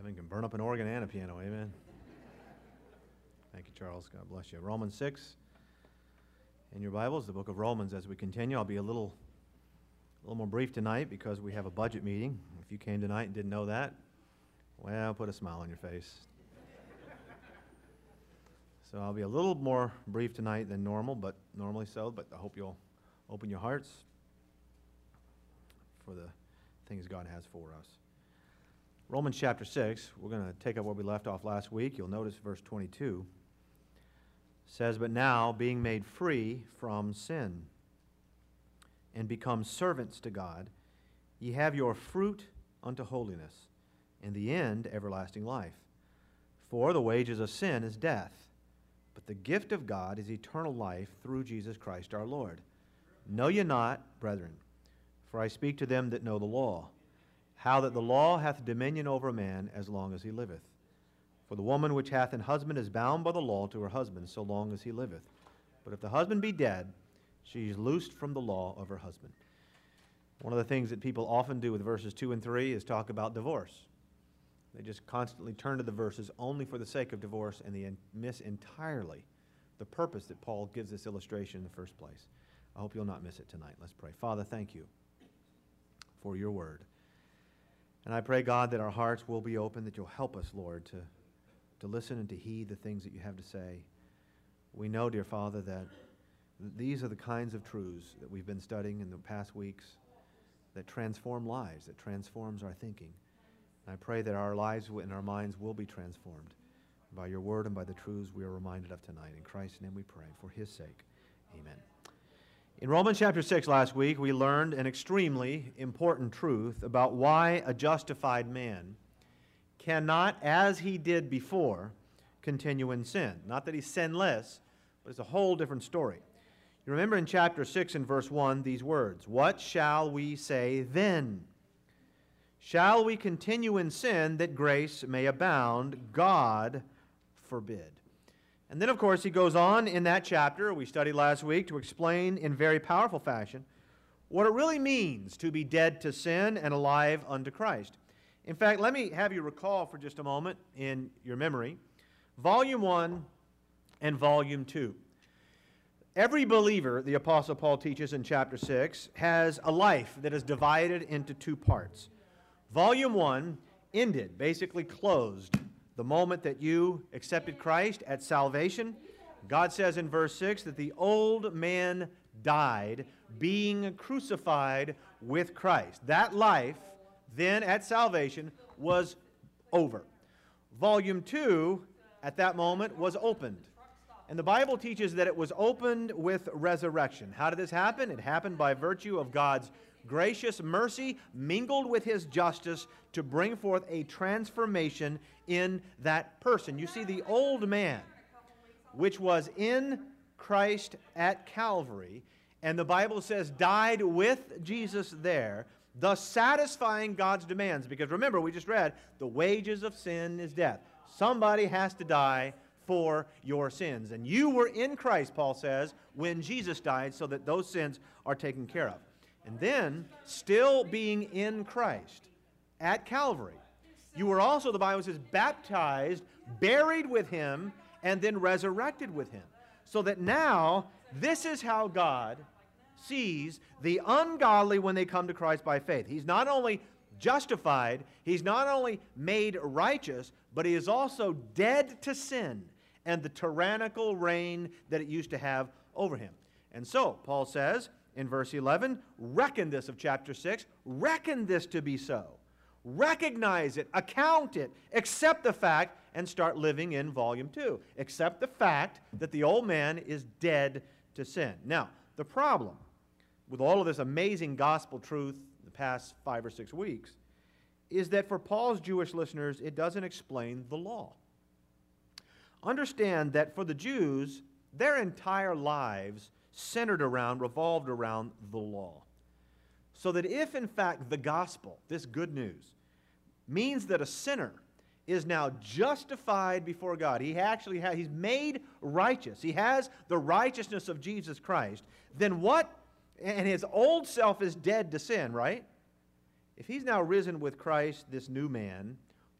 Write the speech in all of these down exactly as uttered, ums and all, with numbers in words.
Heaven can burn up an organ and a piano, amen. Thank you, Charles. God bless you. Romans six in your Bibles, the book of Romans. As we continue, I'll be a little, a little more brief tonight because we have a budget meeting. If you came tonight and didn't know that, well, put a smile on your face. So I'll be a little more brief tonight than normal, but normally so, but I hope you'll open your hearts for the things God has for us. Romans chapter six, we're going to take up where we left off last week. You'll notice verse twenty-two says, "But now, being made free from sin, and become servants to God, ye have your fruit unto holiness, and the end everlasting life. For the wages of sin is death, but the gift of God is eternal life through Jesus Christ our Lord. Know ye not, brethren, for I speak to them that know the law, how that the law hath dominion over a man as long as he liveth. For the woman which hath an husband is bound by the law to her husband so long as he liveth. But if the husband be dead, she is loosed from the law of her husband." One of the things that people often do with verses two and three is talk about divorce. They just constantly turn to the verses only for the sake of divorce, and they miss entirely the purpose that Paul gives this illustration in the first place. I hope you'll not miss it tonight. Let's pray. Father, thank you for your word. And I pray, God, that our hearts will be open, that you'll help us, Lord, to, to listen and to heed the things that you have to say. We know, dear Father, that these are the kinds of truths that we've been studying in the past weeks that transform lives, that transforms our thinking. And I pray that our lives and our minds will be transformed by your word and by the truths we are reminded of tonight. In Christ's name we pray, for his sake. Amen. In Romans chapter six last week, we learned an extremely important truth about why a justified man cannot, as he did before, continue in sin. Not that he's sinless, but it's a whole different story. You remember in chapter six and verse one these words, "What shall we say then? Shall we continue in sin that grace may abound? God forbid." And then, of course, he goes on in that chapter we studied last week to explain in very powerful fashion what it really means to be dead to sin and alive unto Christ. In fact, let me have you recall for just a moment in your memory Volume one and Volume two. Every believer, the Apostle Paul teaches in chapter six, has a life that is divided into two parts. Volume one ended, basically closed, the moment that you accepted Christ at salvation. God says in verse six that the old man died, being crucified with Christ. That life, then at salvation, was over. Volume two, at that moment, was opened. And the Bible teaches that it was opened with resurrection. How did this happen? It happened by virtue of God's gracious mercy mingled with his justice to bring forth a transformation in that person. You see, the old man, which was in Christ at Calvary, and the Bible says died with Jesus there, thus satisfying God's demands. Because remember, we just read, the wages of sin is death. Somebody has to die for your sins. And you were in Christ, Paul says, when Jesus died, so that those sins are taken care of. And then, still being in Christ at Calvary, you were also, the Bible says, baptized, buried with him, and then resurrected with him. So that now, this is how God sees the ungodly when they come to Christ by faith. He's not only justified, he's not only made righteous, but he is also dead to sin and the tyrannical reign that it used to have over him. And so, Paul says in verse eleven, reckon this of chapter six, reckon this to be so. Recognize it, account it, accept the fact, and start living in volume two. Accept the fact that the old man is dead to sin. Now, the problem with all of this amazing gospel truth in the past five or six weeks is that for Paul's Jewish listeners, it doesn't explain the law. Understand that for the Jews, their entire lives centered around, revolved around the law. So that if, in fact, the gospel, this good news, means that a sinner is now justified before God, he actually has, he's made righteous, he has the righteousness of Jesus Christ, then what, and his old self is dead to sin, right? If he's now risen with Christ, this new man,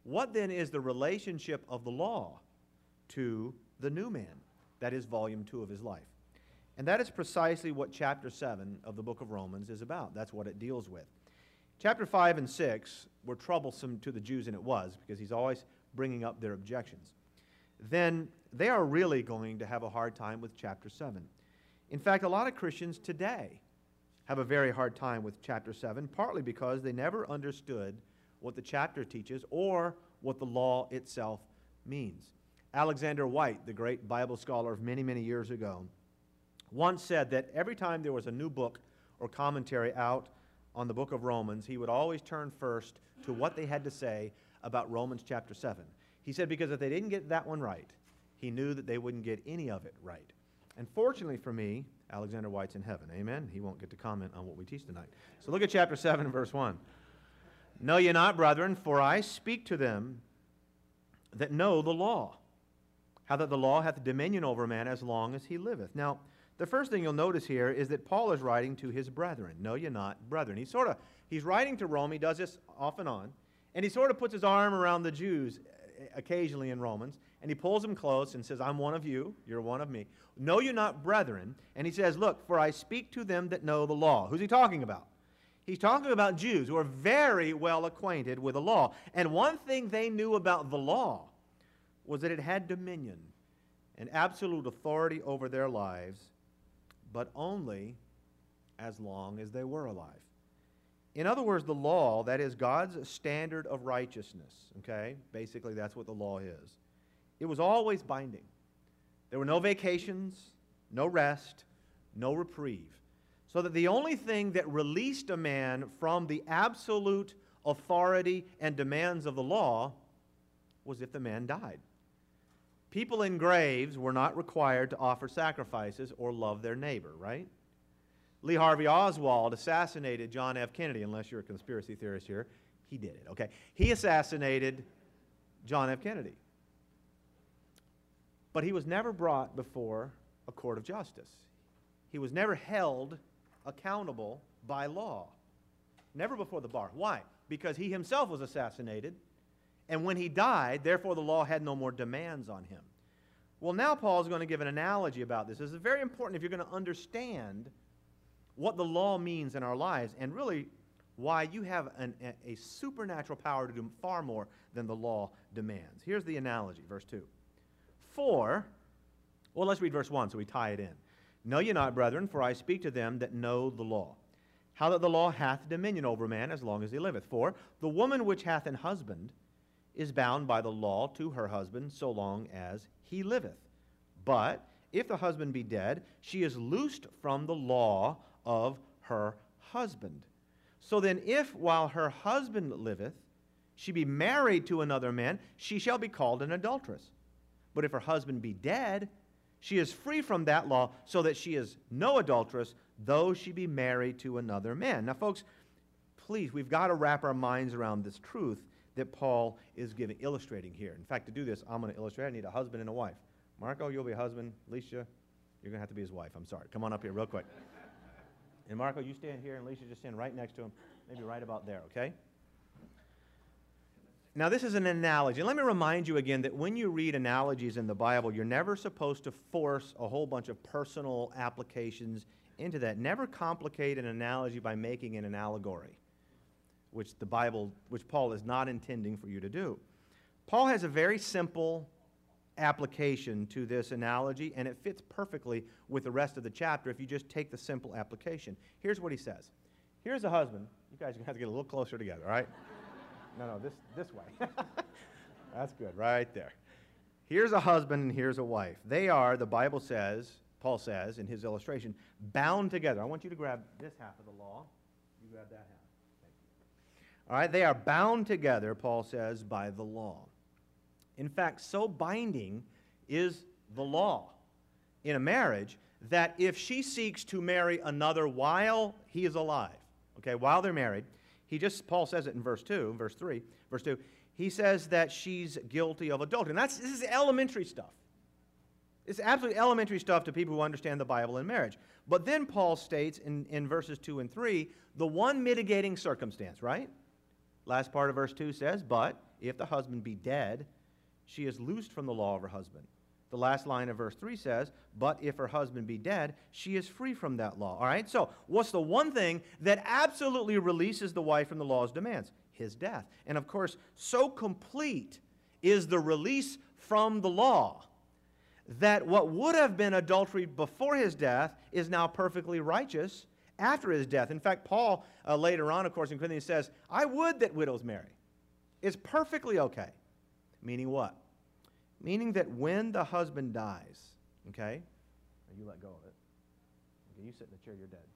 What then is the relationship of the law to the new man? That is volume two of his life. And that is precisely what chapter seven of the book of Romans is about. That's what it deals with. Chapter five and six were troublesome to the Jews, and it was, because he's always bringing up their objections. Then they are really going to have a hard time with chapter seven. In fact, a lot of Christians today have a very hard time with chapter seven, partly because they never understood what the chapter teaches or what the law itself means. Alexander White, the great Bible scholar of many, many years ago, once said that every time there was a new book or commentary out on the book of Romans, he would always turn first to what they had to say about Romans chapter seven. He said because if they didn't get that one right, he knew that they wouldn't get any of it right. And fortunately for me, Alexander White's in heaven. Amen? He won't get to comment on what we teach tonight. So look at chapter seven, verse one. Know ye not, brethren, for I speak to them that know the law, how that the law hath dominion over man as long as he liveth. Now, the first thing you'll notice here is that Paul is writing to his brethren. Know ye not, brethren. He's sort of, he's writing to Rome. He does this off and on. And he sort of puts his arm around the Jews occasionally in Romans, and he pulls them close and says, I'm one of you, you're one of me. Know you not, brethren. And he says, look, for I speak to them that know the law. Who's he talking about? He's talking about Jews who are very well acquainted with the law. And one thing they knew about the law was that it had dominion and absolute authority over their lives, but only as long as they were alive. In other words, the law, that is God's standard of righteousness, okay? Basically, that's what the law is. It was always binding. There were no vacations, no rest, no reprieve. So that the only thing that released a man from the absolute authority and demands of the law was if the man died. People in graves were not required to offer sacrifices or love their neighbor, right? Lee Harvey Oswald assassinated John F. Kennedy, unless you're a conspiracy theorist here. He did it, okay? He assassinated John F. Kennedy. But he was never brought before a court of justice. He was never held accountable by law. Never before the bar. Why? Because he himself was assassinated, and when he died, therefore the law had no more demands on him. Well, now Paul is going to give an analogy about this. This is very important if you're going to understand what the law means in our lives, and really why you have an, a, a supernatural power to do far more than the law demands. Here's the analogy, verse two. For, well, let's read verse one so we tie it in. Know ye not, brethren, for I speak to them that know the law, how that the law hath dominion over man as long as he liveth. For the woman which hath an husband is bound by the law to her husband so long as he liveth. But if the husband be dead, she is loosed from the law of her husband. So then if, while her husband liveth, she be married to another man, she shall be called an adulteress. But if her husband be dead, she is free from that law, so that she is no adulteress, though she be married to another man. Now, folks, please, we've got to wrap our minds around this truth that Paul is giving, illustrating here. In fact, to do this, I'm going to illustrate. I need a husband and a wife. Marco, you'll be a husband. Alicia, you're going to have to be his wife. I'm sorry. Come on up here real quick. And Marco, you stand here, and Alicia just stand right next to him, maybe right about there, okay? Now, this is an analogy. And let me remind you again that when you read analogies in the Bible, you're never supposed to force a whole bunch of personal applications into that. Never complicate an analogy by making it an allegory, which the Bible, which Paul is not intending for you to do. Paul has a very simple application to this analogy, and it fits perfectly with the rest of the chapter if you just take the simple application. Here's what he says. Here's a husband. You guys are going to have to get a little closer together, all right? No, no, this, this way. That's good, right there. Here's a husband and here's a wife. They are, the Bible says, Paul says in his illustration, bound together. I want you to grab this half of the law. You grab that half. Thank you. All right, they are bound together, Paul says, by the law. In fact, so binding is the law in a marriage that if she seeks to marry another while he is alive, okay, while they're married, he just, Paul says it in verse two, verse three, verse two, he says that she's guilty of adultery. And that's, this is elementary stuff. It's absolutely elementary stuff to people who understand the Bible and marriage. But then Paul states in, in verses two and three, the one mitigating circumstance, right? Last part of verse two says, but if the husband be dead, she is loosed from the law of her husband. The last line of verse three says, but if her husband be dead, she is free from that law. All right, so what's the one thing that absolutely releases the wife from the law's demands? His death. And of course, so complete is the release from the law that what would have been adultery before his death is now perfectly righteous after his death. In fact, Paul uh, later on, of course, in Corinthians says, I would that widows marry. It's perfectly okay. Meaning what? Meaning that when the husband dies, okay, you let go of it. Okay, you sit in the chair, you're dead.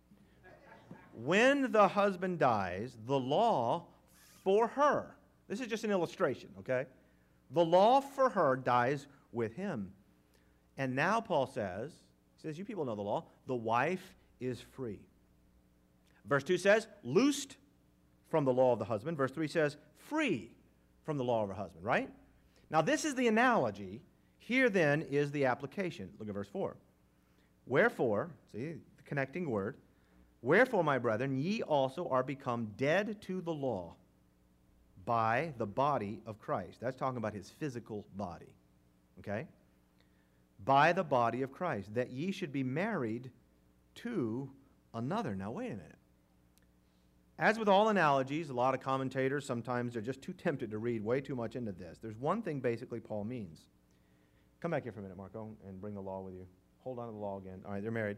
When the husband dies, the law for her, this is just an illustration, okay? The law for her dies with him. And now Paul says, he says, you people know the law, the wife is free. Verse two says, loosed from the law of the husband. Verse three says, free from the law of her husband, right? Now this is the analogy. Here then is the application. Look at verse four. Wherefore, see, the connecting word, wherefore, my brethren, ye also are become dead to the law by the body of Christ. That's talking about his physical body, okay? By the body of Christ, that ye should be married to another. Now, wait a minute. As with all analogies, a lot of commentators, sometimes they're just too tempted to read way too much into this. There's one thing basically Paul means. Come back here for a minute, Marco, and bring the law with you. Hold on to the law again. All right, they're married.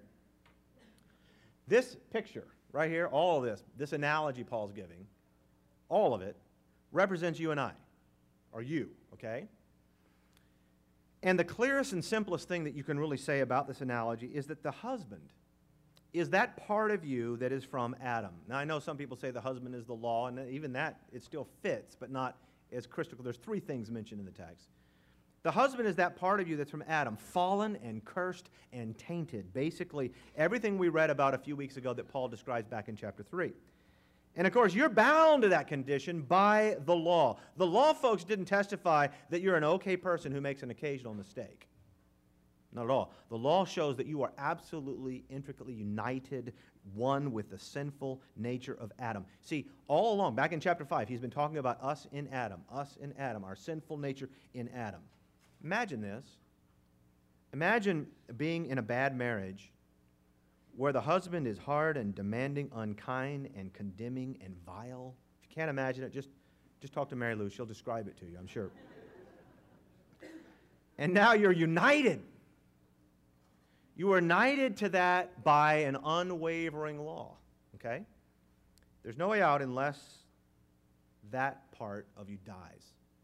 This picture right here, all of this, this analogy Paul's giving, all of it, represents you and I, or you, okay? And the clearest and simplest thing that you can really say about this analogy is that the husband is that part of you that is from Adam. Now, I know some people say the husband is the law, and even that, it still fits, but not as crystal. There's three things mentioned in the text. The husband is that part of you that's from Adam, fallen and cursed and tainted. Basically, everything we read about a few weeks ago that Paul describes back in chapter three. And of course, you're bound to that condition by the law. The law folks didn't testify that you're an okay person who makes an occasional mistake. Not at all. The law shows that you are absolutely, intricately united, one with the sinful nature of Adam. See, all along, back in chapter five, he's been talking about us in Adam, us in Adam, our sinful nature in Adam. Imagine this. Imagine being in a bad marriage where the husband is hard and demanding, unkind and condemning and vile. If you can't imagine it, just, just talk to Mary Lou. She'll describe it to you, I'm sure. And now you're united. You are united to that by an unwavering law, okay? There's no way out unless that part of you dies.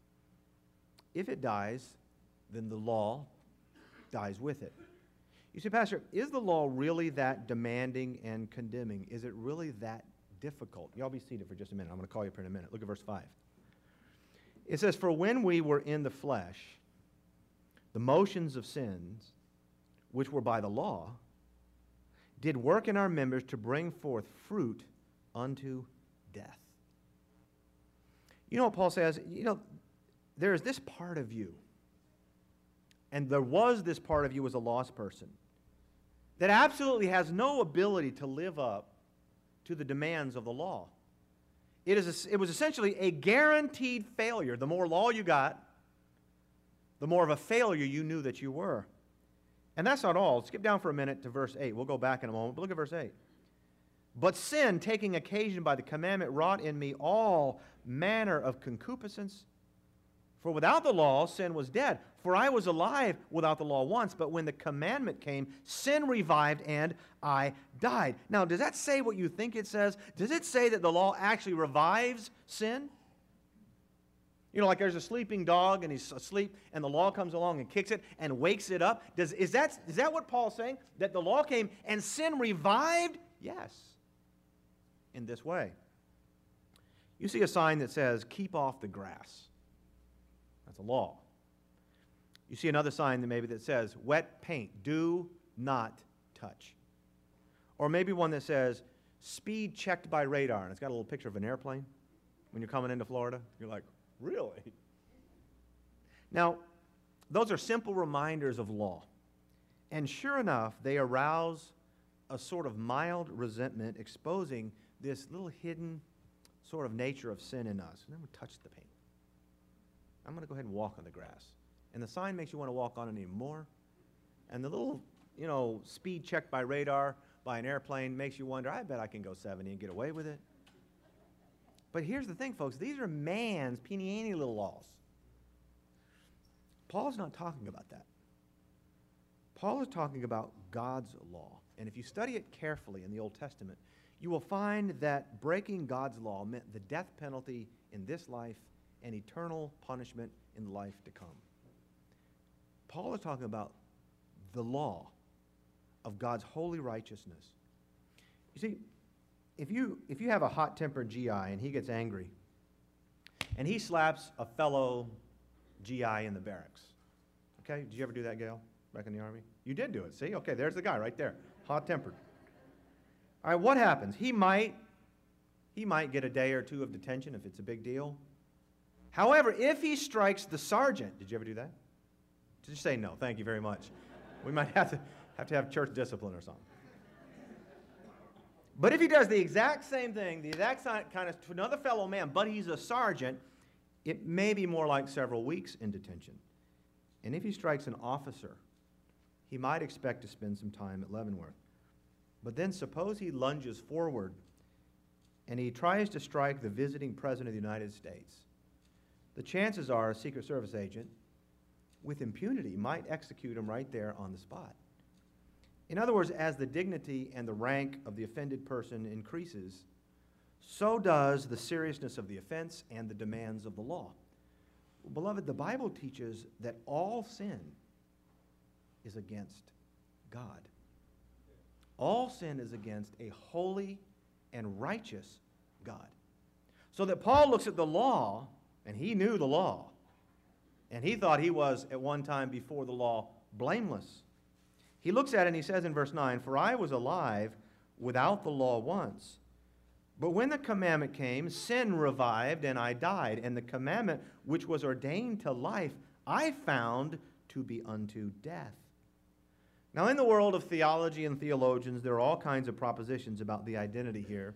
If it dies, then the law dies with it. You say, Pastor, is the law really that demanding and condemning? Is it really that difficult? Y'all be seated for just a minute. I'm going to call you up here in a minute. Look at verse five. It says, for when we were in the flesh, the motions of sins, which were by the law, did work in our members to bring forth fruit unto death. You know what Paul says? You know, there is this part of you, and there was this part of you as a lost person, that absolutely has no ability to live up to the demands of the law. It, is a, it was essentially a guaranteed failure. The more law you got, the more of a failure you knew that you were. And that's not all. Skip down for a minute to verse eight. We'll go back in a moment, but look at verse eight. But sin, taking occasion by the commandment, wrought in me all manner of concupiscence. For without the law, sin was dead. For I was alive without the law once, but when the commandment came, sin revived and I died. Now, does that say what you think it says? Does it say that the law actually revives sin? You know, like there's a sleeping dog and he's asleep and the law comes along and kicks it and wakes it up. Does, is, that, is that what Paul's saying? That the law came and sin revived? Yes. In this way. You see a sign that says, keep off the grass. That's a law. You see another sign that maybe that says, wet paint, do not touch. Or maybe one that says, speed checked by radar. And it's got a little picture of an airplane when you're coming into Florida. You're like, really? Now, those are simple reminders of law. And sure enough, they arouse a sort of mild resentment, exposing this little hidden sort of nature of sin in us. Never touch the paint. I'm going to go ahead and walk on the grass. And the sign makes you want to walk on it even more. And the little, you know, speed check by radar by an airplane makes you wonder, I bet I can go seventy and get away with it. But here's the thing, folks. These are man's peeny little laws. Paul's not talking about that. Paul is talking about God's law. And if you study it carefully in the Old Testament, you will find that breaking God's law meant the death penalty in this life and eternal punishment in the life to come. Paul is talking about the law of God's holy righteousness. You see, if you, if you have a hot-tempered G I and he gets angry, and he slaps a fellow G I in the barracks, okay? Did you ever do that, Gail, back in the Army? You did do it, see? Okay, there's the guy right there, hot-tempered. All right, what happens? He might, he might get a day or two of detention if it's a big deal. However, if he strikes the sergeant, did you ever do that? Just say no, thank you very much. We might have to have to have church discipline or something. But if he does the exact same thing, the exact kind of to another fellow man, but he's a sergeant, it may be more like several weeks in detention. And if he strikes an officer, he might expect to spend some time at Leavenworth. But then suppose he lunges forward and he tries to strike the visiting president of the United States. The chances are a Secret Service agent with impunity might execute him right there on the spot. In other words, as the dignity and the rank of the offended person increases, so does the seriousness of the offense and the demands of the law. Beloved, the Bible teaches that all sin is against God. All sin is against a holy and righteous God. So that Paul looks at the law, and he knew the law, and he thought he was at one time before the law blameless. He looks at it and he says in verse nine, "For I was alive without the law once. But when the commandment came, sin revived and I died. And the commandment which was ordained to life, I found to be unto death." Now in the world of theology and theologians, there are all kinds of propositions about the identity here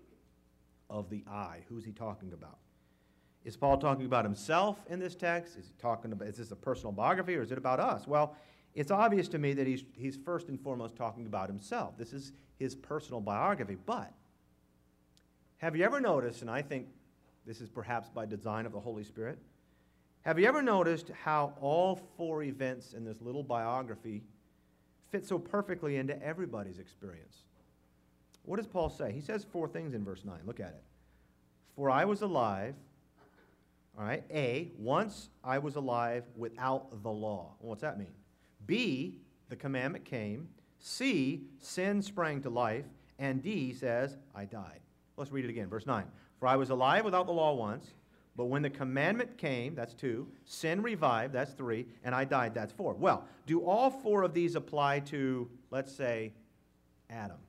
of the I. Who's he talking about? Is Paul talking about himself in this text? Is he talking about, is this a personal biography, or is it about us? Well, it's obvious to me that he's, he's first and foremost talking about himself. This is his personal biography. But have you ever noticed, and I think this is perhaps by design of the Holy Spirit, have you ever noticed how all four events in this little biography fit so perfectly into everybody's experience? What does Paul say? He says four things in verse nine. Look at it. For I was alive. All right, A, once I was alive without the law. Well, what's that mean? B, the commandment came. C, sin sprang to life. And D says, I died. Let's read it again, verse nine. For I was alive without the law once, but when the commandment came, that's two, sin revived, that's three, and I died, that's four. Well, do all four of these apply to, let's say, Adam?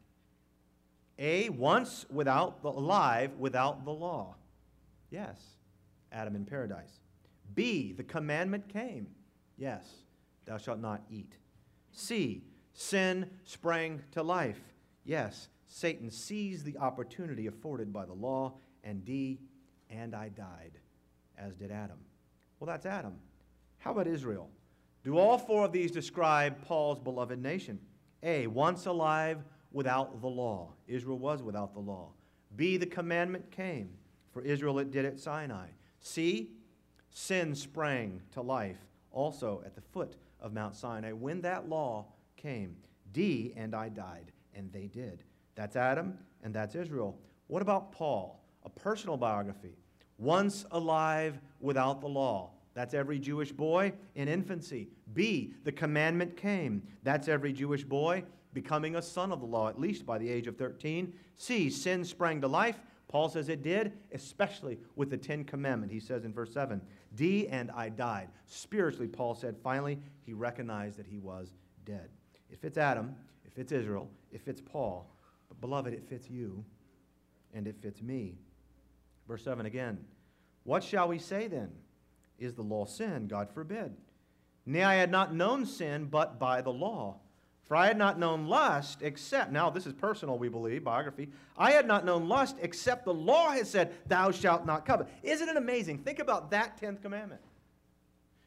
A, once without the, alive without the law. Yes. Adam in paradise. B, the commandment came. Yes, thou shalt not eat. C, sin sprang to life. Yes, Satan seized the opportunity afforded by the law. And D, and I died, as did Adam. Well, that's Adam. How about Israel? Do all four of these describe Paul's beloved nation? A, once alive without the law. Israel was without the law. B, the commandment came. For Israel it did at Sinai. C, sin sprang to life also at the foot of Mount Sinai when that law came. D, and I died, and they did. That's Adam, and that's Israel. What about Paul? A personal biography. Once alive without the law. That's every Jewish boy in infancy. B, the commandment came. That's every Jewish boy becoming a son of the law, at least by the age of thirteen. C, sin sprang to life. Paul says it did, especially with the Ten Commandments. He says in verse seven, D, and I died. Spiritually, Paul said, finally, he recognized that he was dead. It fits Adam, it fits Israel, it fits Paul. But beloved, it fits you, and it fits me. Verse seven again. What shall we say then? Is the law sin? God forbid. Nay, I had not known sin but by the law. For I had not known lust except, now this is personal, we believe, biography. I had not known lust except the law has said, thou shalt not covet. Isn't it amazing? Think about that tenth commandment.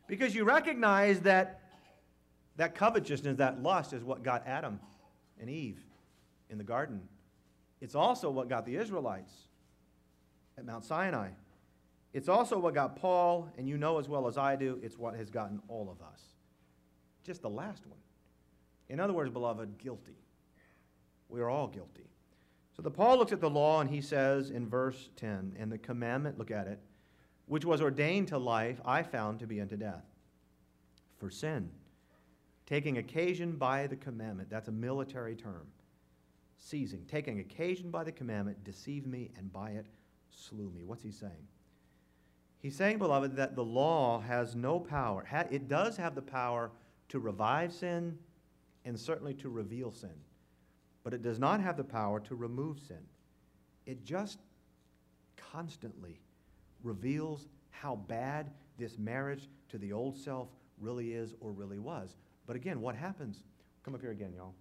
Because you recognize that that covetousness, that lust, is what got Adam and Eve in the garden. It's also what got the Israelites at Mount Sinai. It's also what got Paul, and you know as well as I do, it's what has gotten all of us. Just the last one. In other words, beloved, guilty. We are all guilty. So the Paul looks at the law and he says in verse ten, and the commandment, look at it, which was ordained to life, I found to be unto death. For sin, taking occasion by the commandment, that's a military term, seizing, taking occasion by the commandment, deceived me, and by it slew me. What's he saying? He's saying, beloved, that the law has no power. It does have the power to revive sin and certainly to reveal sin. But it does not have the power to remove sin. It just constantly reveals how bad this marriage to the old self really is or really was. But again, what happens? Come up here again, y'all.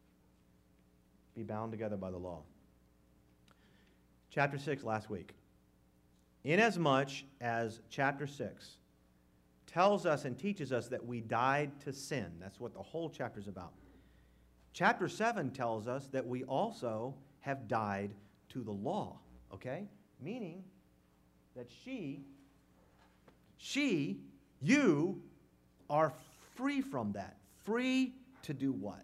Be bound together by the law. Chapter six last week. Inasmuch as chapter six tells us and teaches us that we died to sin. That's what the whole chapter is about. Chapter seven tells us that we also have died to the law, okay? Meaning that she, she, you are free from that. Free to do what?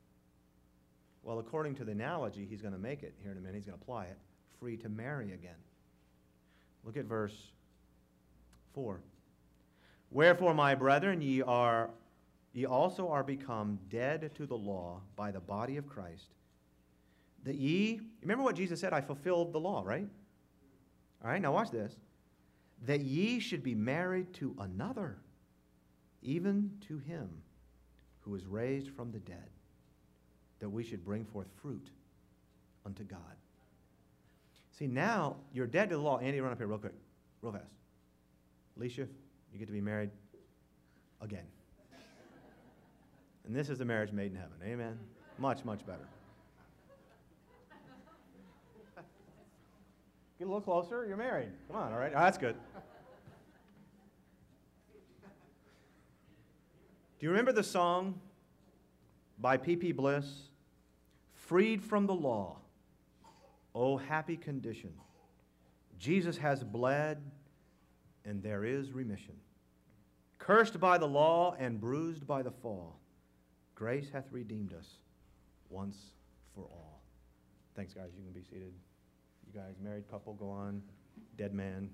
Well, according to the analogy, he's going to make it here in a minute. He's going to apply it. Free to marry again. Look at verse four. Wherefore, my brethren, ye are ye also are become dead to the law by the body of Christ, that ye, remember what Jesus said, I fulfilled the law, right? All right, now watch this. That ye should be married to another, even to him who is raised from the dead, that we should bring forth fruit unto God. See, now you're dead to the law. Andy, run up here real quick, real fast. Alicia, you get to be married again. And this is the marriage made in heaven. Amen? Much, much better. Get a little closer. You're married. Come on, all right? Oh, that's good. Do you remember the song by P P Bliss? Freed from the law, oh happy condition. Jesus has bled, and there is remission. Cursed by the law and bruised by the fall, grace hath redeemed us once for all. Thanks, guys. You can be seated. You guys, married couple, go on. Dead man.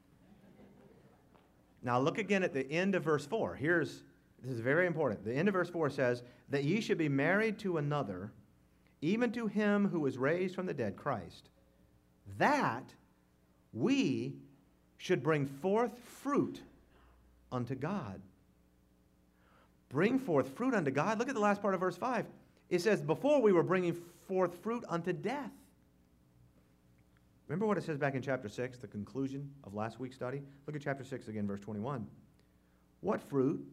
Now look again at the end of verse four. Here's, this is very important. The end of verse four says, that ye should be married to another, even to him who was raised from the dead, Christ, that we should bring forth fruit unto God. Bring forth fruit unto God. Look at the last part of verse five. It says, before we were bringing forth fruit unto death. Remember what it says back in chapter six, the conclusion of last week's study? Look at chapter six again, verse twenty-one. What fruit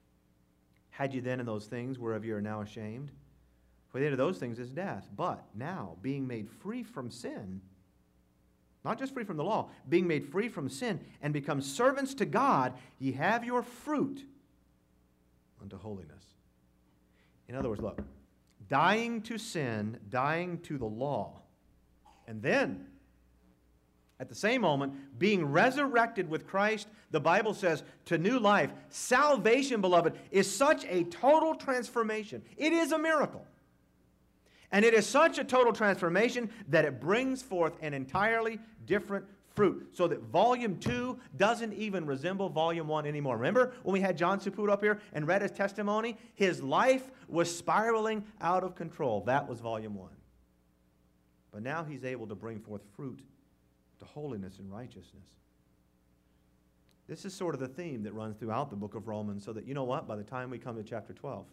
had you then in those things whereof you are now ashamed? For the end of those things is death. But now, being made free from sin, not just free from the law, being made free from sin, and become servants to God, ye have your fruit unto holiness. In other words, look, dying to sin, dying to the law, and then, at the same moment, being resurrected with Christ, the Bible says, to new life. Salvation, beloved, is such a total transformation. It is a miracle. And it is such a total transformation that it brings forth an entirely different fruit. So that volume two doesn't even resemble volume one anymore. Remember when we had John Suput up here and read his testimony? His life was spiraling out of control. That was volume one. But now he's able to bring forth fruit to holiness and righteousness. This is sort of the theme that runs throughout the book of Romans, so that, you know what, by the time we come to chapter twelve,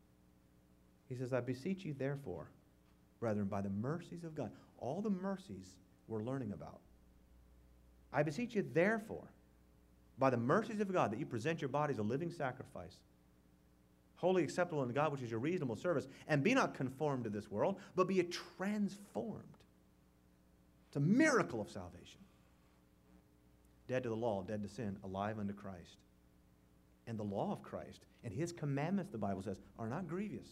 he says, I beseech you therefore, brethren, by the mercies of God, all the mercies we're learning about, I beseech you therefore, by the mercies of God, that you present your bodies a living sacrifice, wholly acceptable unto God, which is your reasonable service, and be not conformed to this world, but be transformed. It's a miracle of salvation. Dead to the law, dead to sin, alive unto Christ. and the law of Christ and his commandments, the Bible says, are not grievous.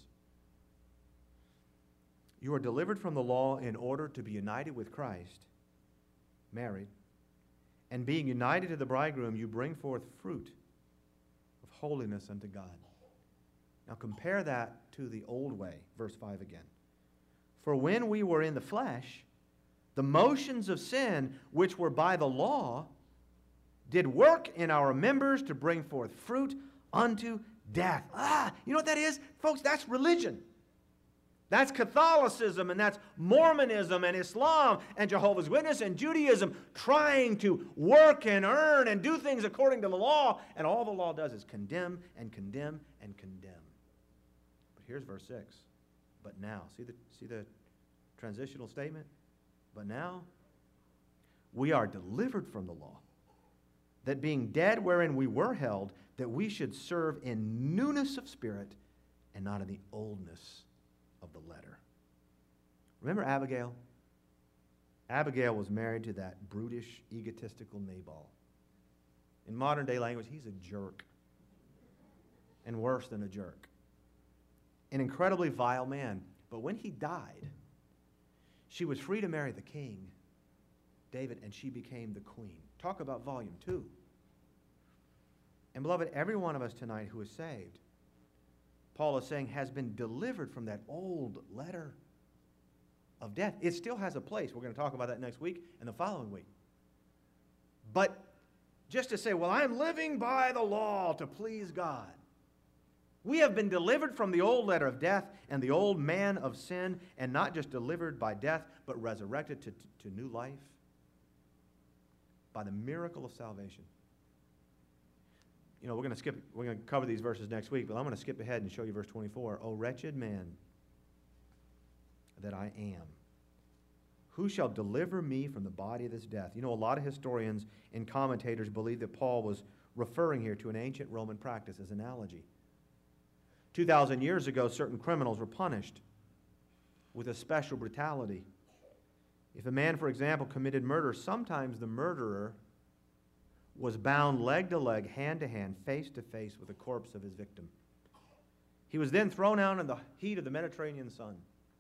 You are delivered from the law in order to be united with Christ, married, and being united to the bridegroom, you bring forth fruit of holiness unto God. Now compare that to the old way, verse five again. For when we were in the flesh, the motions of sin, which were by the law, did work in our members to bring forth fruit unto death. Ah, you know what that is? Folks, that's religion. That's Catholicism, and that's Mormonism and Islam and Jehovah's Witness and Judaism trying to work and earn and do things according to the law, and all the law does is condemn and condemn and condemn. But here's verse six. But now, see the, see the transitional statement? But now, we are delivered from the law, that being dead wherein we were held, that we should serve in newness of spirit and not in the oldness of the letter. Remember Abigail? Abigail was married to that brutish, egotistical Nabal. In modern day language, he's a jerk. And worse than a jerk. An incredibly vile man. But when he died, she was free to marry the king, David, and she became the queen. Talk about volume two. And beloved, every one of us tonight who is saved, Paul is saying, has been delivered from that old letter of death. It still has a place. We're going to talk about that next week and the following week. But just to say, well, I'm living by the law to please God. We have been delivered from the old letter of death and the old man of sin, and not just delivered by death, but resurrected to, to new life by the miracle of salvation. You know, we're going to skip, we're going to cover these verses next week, but I'm going to skip ahead and show you verse twenty-four. O wretched man that I am, who shall deliver me from the body of this death? You know, a lot of historians and commentators believe that Paul was referring here to an ancient Roman practice as analogy. two thousand years ago, certain criminals were punished with a special brutality. If a man, for example, committed murder, sometimes the murderer was bound leg to leg, hand to hand, face to face with the corpse of his victim. He was then thrown out in the heat of the Mediterranean sun,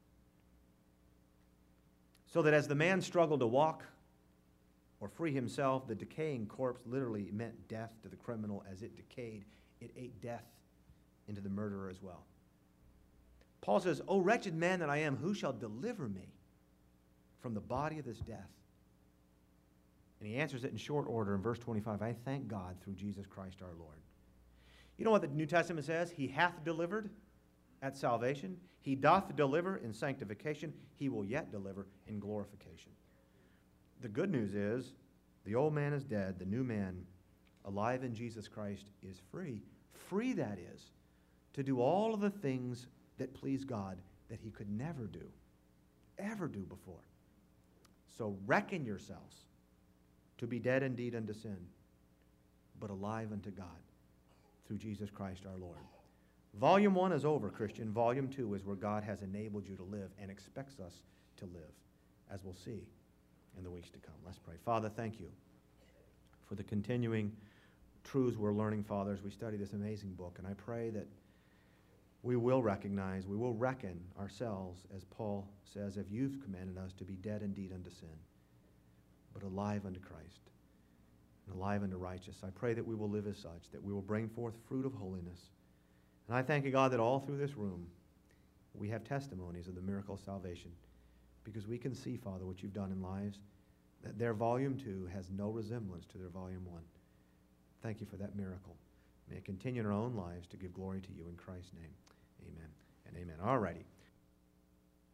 so that as the man struggled to walk or free himself, the decaying corpse literally meant death to the criminal. As it decayed, it ate death into the murderer as well. Paul says, O wretched man that I am, who shall deliver me from the body of this death? And he answers it in short order in verse twenty-five. I thank God through Jesus Christ our Lord. You know what the New Testament says? He hath delivered at salvation. He doth deliver in sanctification. He will yet deliver in glorification. The good news is the old man is dead. The new man, alive in Jesus Christ, is free. Free, that is, to do all of the things that please God that he could never do, ever do before. So reckon yourselves to be dead indeed unto sin, but alive unto God through Jesus Christ our Lord. Volume one is over, Christian. Volume two is where God has enabled you to live and expects us to live, as we'll see in the weeks to come. Let's pray. Father, thank you for the continuing truths we're learning, Father, as we study this amazing book. And I pray that we will recognize, we will reckon ourselves, as Paul says, if you've commanded us to be dead indeed unto sin, but alive unto Christ, and alive unto righteousness. I pray that we will live as such, that we will bring forth fruit of holiness. And I thank you, God, that all through this room we have testimonies of the miracle of salvation, because we can see, Father, what you've done in lives, that their volume two has no resemblance to their volume one. Thank you for that miracle. May it continue in our own lives to give glory to you in Christ's name. Amen and amen. All righty.